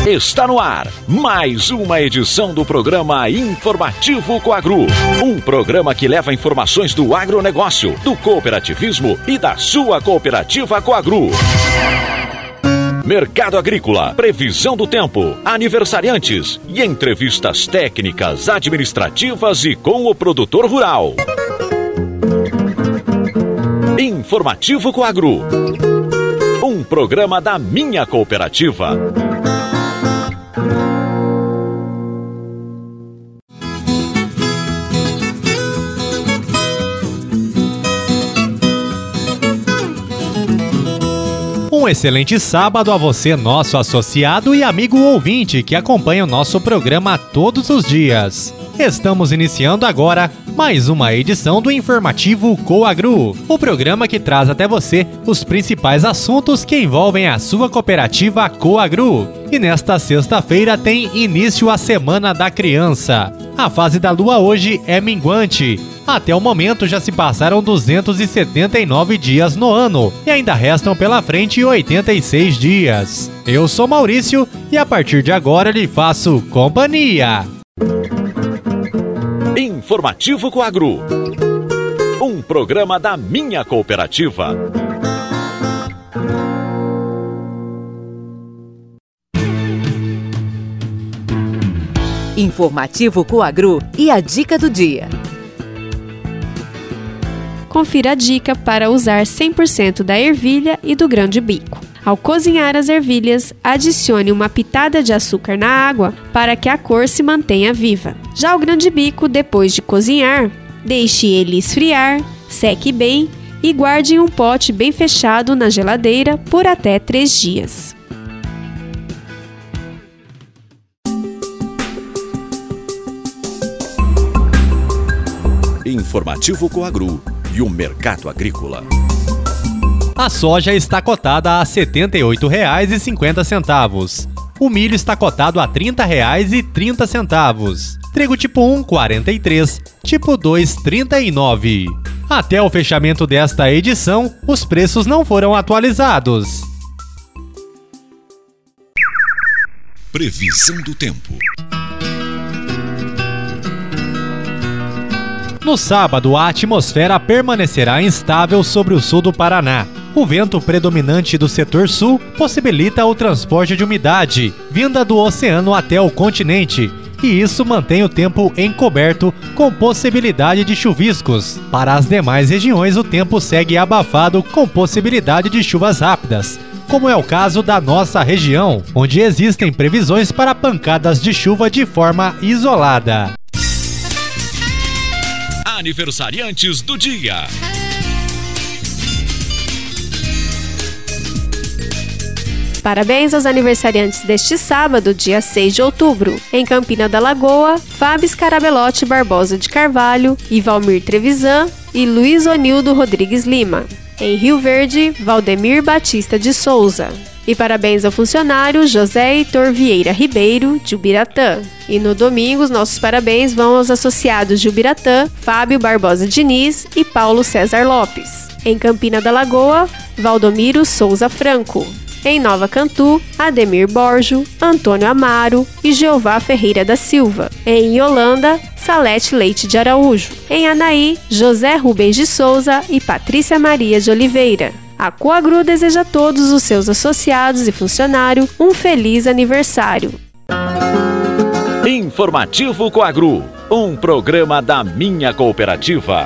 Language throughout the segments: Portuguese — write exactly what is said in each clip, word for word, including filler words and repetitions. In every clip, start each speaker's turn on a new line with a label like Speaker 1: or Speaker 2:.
Speaker 1: Está no ar mais uma edição do programa Informativo Coagro. Um programa que leva informações do agronegócio, do cooperativismo e da sua cooperativa Coagro. Mercado agrícola, previsão do tempo, aniversariantes e entrevistas técnicas, administrativas e com o produtor rural. Informativo Coagro. Um programa da minha cooperativa.
Speaker 2: Um excelente sábado a você, nosso associado e amigo ouvinte que acompanha o nosso programa todos os dias. Estamos iniciando agora mais uma edição do Informativo Coagro, o programa que traz até você os principais assuntos que envolvem a sua cooperativa Coagro. E nesta sexta-feira tem início a Semana da Criança. A fase da lua hoje é minguante. Até o momento já se passaram duzentos e setenta e nove dias no ano e ainda restam pela frente oitenta e seis dias. Eu sou Maurício e a partir de agora lhe faço companhia.
Speaker 1: Informativo Coagro. Um programa da minha cooperativa.
Speaker 3: Informativo Coagro e a dica do dia.
Speaker 4: Confira a dica para usar cem por cento da ervilha e do grão de bico. Ao cozinhar as ervilhas, adicione uma pitada de açúcar na água para que a cor se mantenha viva. Já o grão de bico, depois de cozinhar, deixe ele esfriar, seque bem e guarde em um pote bem fechado na geladeira por até três dias.
Speaker 1: Informativo Coagro e o mercado agrícola.
Speaker 2: A soja está cotada a setenta e oito reais e cinquenta centavos. O milho está cotado a trinta reais e trinta centavos. Trigo tipo um, quarenta e três. Tipo dois, trinta e nove. Até o fechamento desta edição, os preços não foram atualizados.
Speaker 1: Previsão do tempo.
Speaker 2: No sábado, a atmosfera permanecerá instável sobre o sul do Paraná. O vento predominante do setor sul possibilita o transporte de umidade, vinda do oceano até o continente, e isso mantém o tempo encoberto, com possibilidade de chuviscos. Para as demais regiões, o tempo segue abafado, com possibilidade de chuvas rápidas, como é o caso da nossa região, onde existem previsões para pancadas de chuva de forma isolada.
Speaker 1: Aniversariantes do dia.
Speaker 4: Parabéns aos aniversariantes deste sábado, dia seis de outubro. Em Campina da Lagoa, Fábio Scarabelotti Barbosa de Carvalho, Ivalmir Trevisan e Luiz Onildo Rodrigues Lima. Em Rio Verde, Valdemir Batista de Souza. E parabéns ao funcionário José Heitor Vieira Ribeiro, de Ubiratã. E no domingo, os nossos parabéns vão aos associados de Ubiratã, Fábio Barbosa Diniz e Paulo César Lopes. Em Campina da Lagoa, Valdomiro Souza Franco. Em Nova Cantu, Ademir Borjo, Antônio Amaro e Jeová Ferreira da Silva. Em Yolanda, Salete Leite de Araújo. Em Anaí, José Rubens de Souza e Patrícia Maria de Oliveira. A Coagro deseja a todos os seus associados e funcionários um feliz aniversário.
Speaker 1: Informativo Coagro, um programa da minha cooperativa.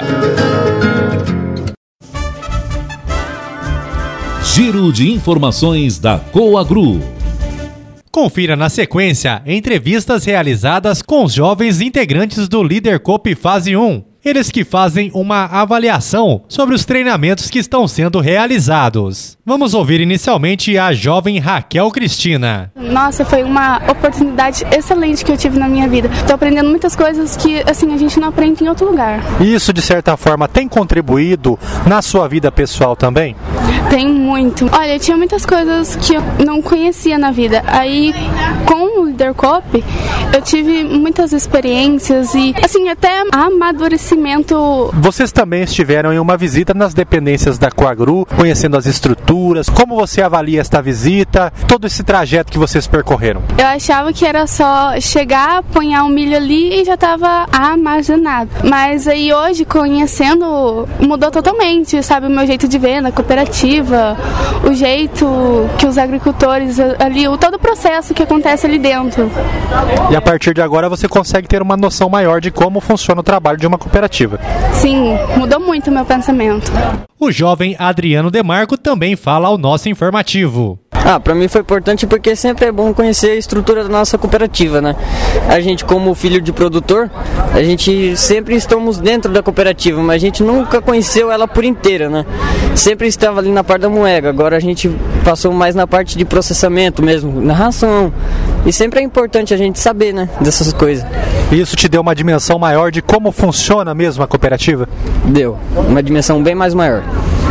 Speaker 5: Giro de informações da Coagro.
Speaker 2: Confira na sequência entrevistas realizadas com os jovens integrantes do Líder Coop Fase um. Eles que fazem uma avaliação sobre os treinamentos que estão sendo realizados. Vamos ouvir inicialmente a jovem Raquel Cristina.
Speaker 6: Nossa, foi uma oportunidade excelente que eu tive na minha vida. Estou aprendendo muitas coisas que assim a gente não aprende em outro lugar.
Speaker 7: Isso, de certa forma, tem contribuído na sua vida pessoal também?
Speaker 6: Tem muito. Olha, tinha muitas coisas que eu não conhecia na vida. Aí, com o Líder Coop, eu tive muitas experiências e, assim, até amadurecimento.
Speaker 7: Vocês também estiveram em uma visita nas dependências da Coagru, conhecendo as estruturas. Como você avalia esta visita, todo esse trajeto que vocês percorreram?
Speaker 6: Eu achava que era só chegar, apanhar um milho ali e já estava armazenado. Mas aí hoje, conhecendo, mudou totalmente, sabe? O meu jeito de ver na cooperativa, o jeito que os agricultores ali, o todo o processo que acontece ali dentro.
Speaker 7: E a partir de agora você consegue ter uma noção maior de como funciona o trabalho de uma cooperativa.
Speaker 6: Sim, mudou muito o meu pensamento.
Speaker 2: O jovem Adriano Demarco também fala ao nosso informativo.
Speaker 8: Ah, pra mim foi importante porque sempre é bom conhecer a estrutura da nossa cooperativa, né? A gente, como filho de produtor, a gente sempre estamos dentro da cooperativa, mas a gente nunca conheceu ela por inteira, né? Sempre estava ali na parte da moega, agora a gente passou mais na parte de processamento mesmo, na ração. E sempre é importante a gente saber, né, dessas coisas.
Speaker 7: Isso te deu uma dimensão maior de como funciona mesmo a cooperativa?
Speaker 8: Deu, uma dimensão bem mais maior.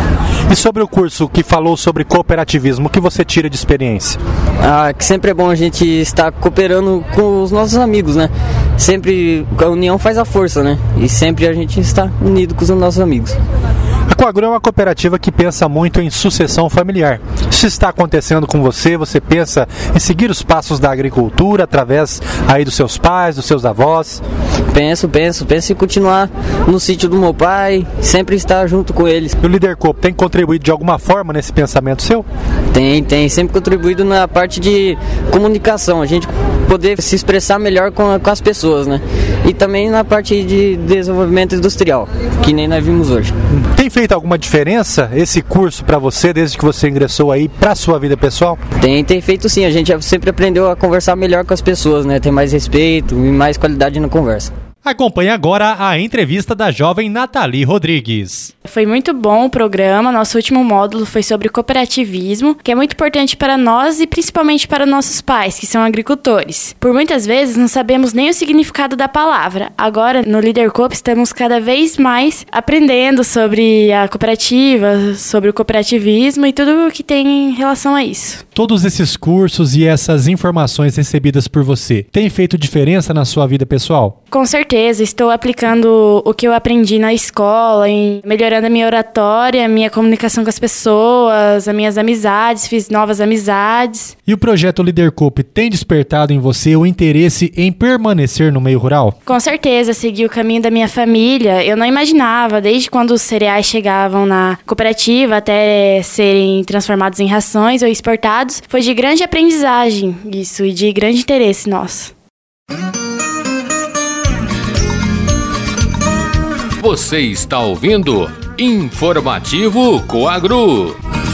Speaker 7: E sobre o curso que falou sobre cooperativismo, o que você tira de experiência?
Speaker 8: Ah, que sempre é bom a gente estar cooperando com os nossos amigos, né? Sempre a união faz a força, né? E sempre a gente está unido com os nossos amigos.
Speaker 7: A Coagru é uma cooperativa que pensa muito em sucessão familiar. Isso está acontecendo com você? Você pensa em seguir os passos da agricultura através aí dos seus pais, dos seus avós?
Speaker 8: Penso, penso, penso em continuar no sítio do meu pai, sempre estar junto com eles.
Speaker 7: E o Líder Coop tem contribuído de alguma forma nesse pensamento seu?
Speaker 8: Tem, tem, sempre contribuído na parte de comunicação, a gente poder se expressar melhor com, com as pessoas, né? E também na parte de desenvolvimento industrial, que nem nós vimos hoje.
Speaker 7: Tem feito alguma diferença esse curso para você desde que você ingressou aí para sua vida pessoal?
Speaker 8: Tem, tem feito sim, a gente sempre aprendeu a conversar melhor com as pessoas, né? Ter mais respeito e mais qualidade na conversa.
Speaker 2: Acompanhe agora a entrevista da jovem Nathalie Rodrigues.
Speaker 9: Foi muito bom o programa, nosso último módulo foi sobre cooperativismo, que é muito importante para nós e principalmente para nossos pais, que são agricultores. Por muitas vezes não sabemos nem o significado da palavra. Agora, no Líder Coop, estamos cada vez mais aprendendo sobre a cooperativa, sobre o cooperativismo e tudo o que tem em relação a isso.
Speaker 2: Todos esses cursos e essas informações recebidas por você, têm feito diferença na sua vida pessoal?
Speaker 9: Com certeza, estou aplicando o que eu aprendi na escola, em melhorando a minha oratória, a minha comunicação com as pessoas, as minhas amizades, fiz novas amizades.
Speaker 2: E o projeto Líder Coop tem despertado em você o interesse em permanecer no meio rural?
Speaker 9: Com certeza, segui o caminho da minha família. Eu não imaginava, desde quando os cereais chegavam na cooperativa até serem transformados em rações ou exportados, foi de grande aprendizagem isso e de grande interesse nosso.
Speaker 1: Você está ouvindo Informativo Coagru.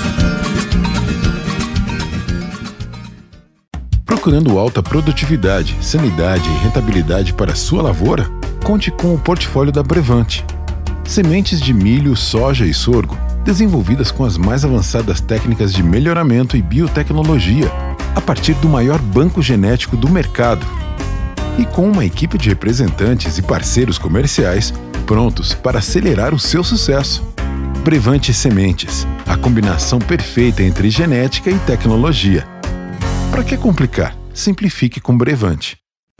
Speaker 10: Procurando alta produtividade, sanidade e rentabilidade para sua lavoura? Conte com o portfólio da Brevante. Sementes de milho, soja e sorgo, desenvolvidas com as mais avançadas técnicas de melhoramento e biotecnologia, a partir do maior banco genético do mercado. E com uma equipe de representantes e parceiros comerciais prontos para acelerar o seu sucesso. Brevante Sementes, a combinação perfeita entre genética e tecnologia. Para que complicar? Simplifique com Brevante.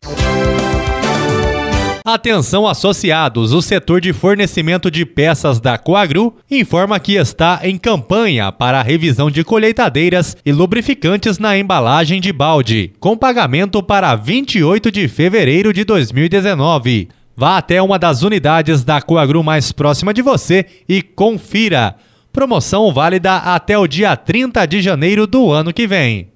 Speaker 2: Atenção associados, o setor de fornecimento de peças da Coagru informa que está em campanha para a revisão de colheitadeiras e lubrificantes na embalagem de balde, com pagamento para vinte e oito de fevereiro de dois mil e dezenove. Vá até uma das unidades da Coagru mais próxima de você e confira. Promoção válida até o dia trinta de janeiro do ano que vem.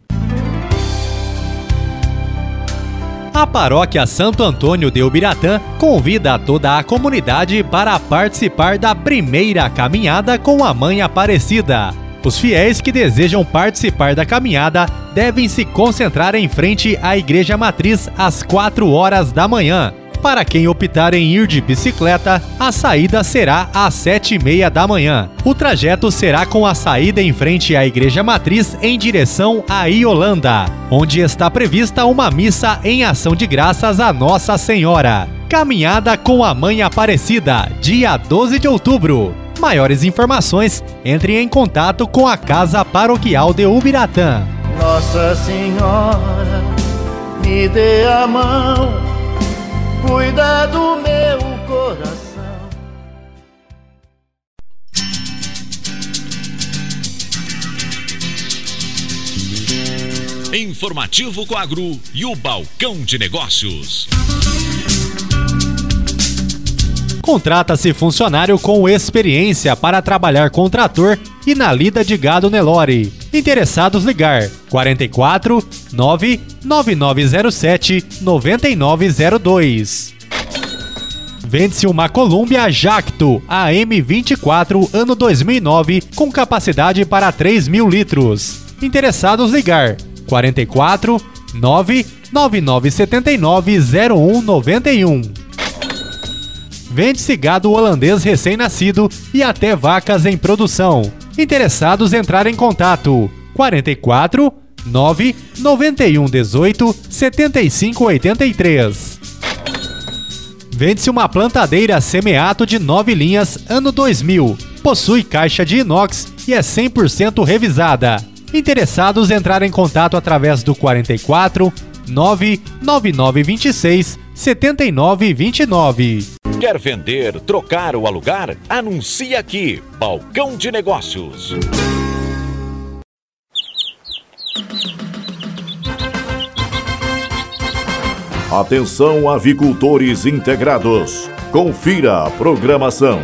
Speaker 2: A Paróquia Santo Antônio de Ubiratã convida toda a comunidade para participar da primeira caminhada com a Mãe Aparecida. Os fiéis que desejam participar da caminhada devem se concentrar em frente à Igreja Matriz às quatro horas da manhã. Para quem optar em ir de bicicleta, a saída será às sete e meia da manhã. O trajeto será com a saída em frente à Igreja Matriz em direção a Iolanda, onde está prevista uma missa em ação de graças a Nossa Senhora. Caminhada com a Mãe Aparecida, dia doze de outubro. Maiores informações, entre em contato com a Casa Paroquial de Ubiratã.
Speaker 11: Nossa Senhora, me dê a mão, cuida do meu coração.
Speaker 1: Informativo Coagro e o Balcão de Negócios.
Speaker 2: Contrata-se funcionário com experiência para trabalhar com trator e na lida de gado Nelore. Interessados ligar quarenta e quatro, nove nove nove zero sete, nove nove zero dois. Vende-se uma Columbia Jacto A M vinte e quatro ano dois mil e nove com capacidade para três mil litros. Interessados ligar quarenta e quatro, nove nove nove sete nove zero um nove um. Vende-se gado holandês recém-nascido e até vacas em produção. Interessados entrar em contato quarenta e quatro, nove nove um dezoito, setenta e cinco oitenta e três. Vende-se uma plantadeira Semeato de nove linhas ano dois mil. Possui caixa de inox e é cem por cento revisada. Interessados entrar em contato através do quarenta e quatro, nove nove nove dois seis, sete nove dois nove.
Speaker 1: Quer vender, trocar ou alugar? Anuncie aqui, Balcão de Negócios.
Speaker 12: Atenção, avicultores integrados. Confira a programação.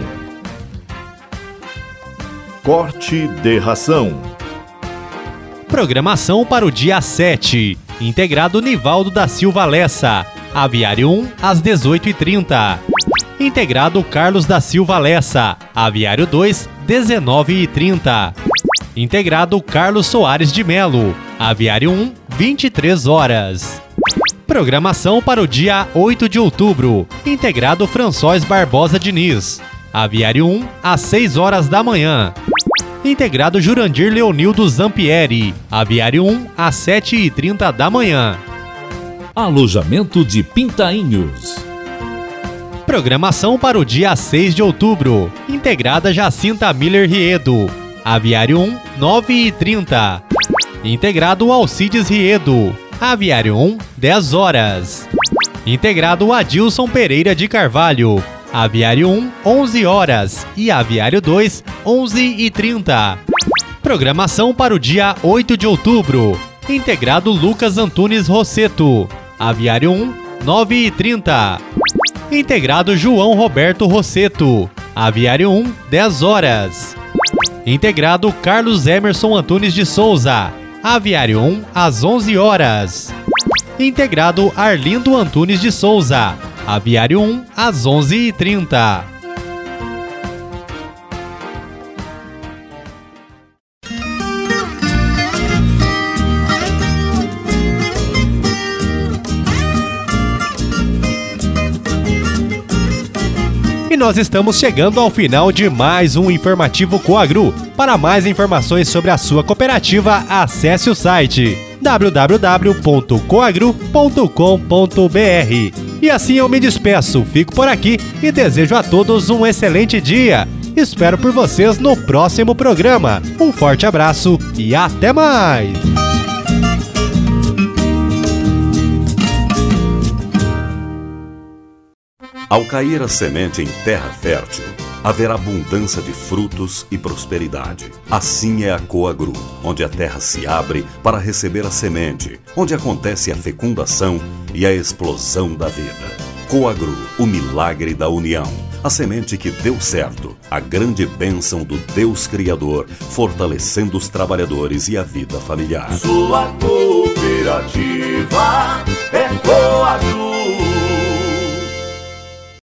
Speaker 12: Corte de ração.
Speaker 2: Programação para o dia sete. Integrado Nivaldo da Silva Lessa. Aviário um, às dezoito e trinta. Integrado Carlos da Silva Lessa. Aviário dois, dezenove e trinta. Integrado Carlos Soares de Melo. Aviário um, vinte e três horas. Programação para o dia oito de outubro. Integrado François Barbosa Diniz. Aviário um, às seis horas da manhã. Integrado Jurandir Leonildo Zampieri. Aviário um, às sete e trinta da manhã.
Speaker 5: Alojamento de Pintainhos.
Speaker 2: Programação para o dia seis de outubro. Integrada Jacinta Miller Riedo. Aviário um, nove e trinta. Integrado Alcides Riedo. Aviário um, dez horas. Integrado Adilson Pereira de Carvalho. Aviário um, onze horas. E Aviário dois, onze e trinta. Programação para o dia oito de outubro. Integrado Lucas Antunes Rosseto. Aviário um, nove e trinta. Integrado João Roberto Rosseto. Aviário um, dez horas. Integrado Carlos Emerson Antunes de Souza. Aviário um, às onze horas. Integrado Arlindo Antunes de Souza. Aviário um, às onze e trinta. E nós estamos chegando ao final de mais um Informativo Coagro. Para mais informações sobre a sua cooperativa, acesse o site w w w ponto coagro ponto com ponto b r. E assim eu me despeço, fico por aqui e desejo a todos um excelente dia. Espero por vocês no próximo programa. Um forte abraço e até mais!
Speaker 13: Ao cair a semente em terra fértil, haverá abundância de frutos e prosperidade. Assim é a Coagro, onde a terra se abre para receber a semente, onde acontece a fecundação e a explosão da vida. Coagro, o milagre da união. A semente que deu certo, a grande bênção do Deus Criador, fortalecendo os trabalhadores e a vida familiar.
Speaker 11: Sua cooperativa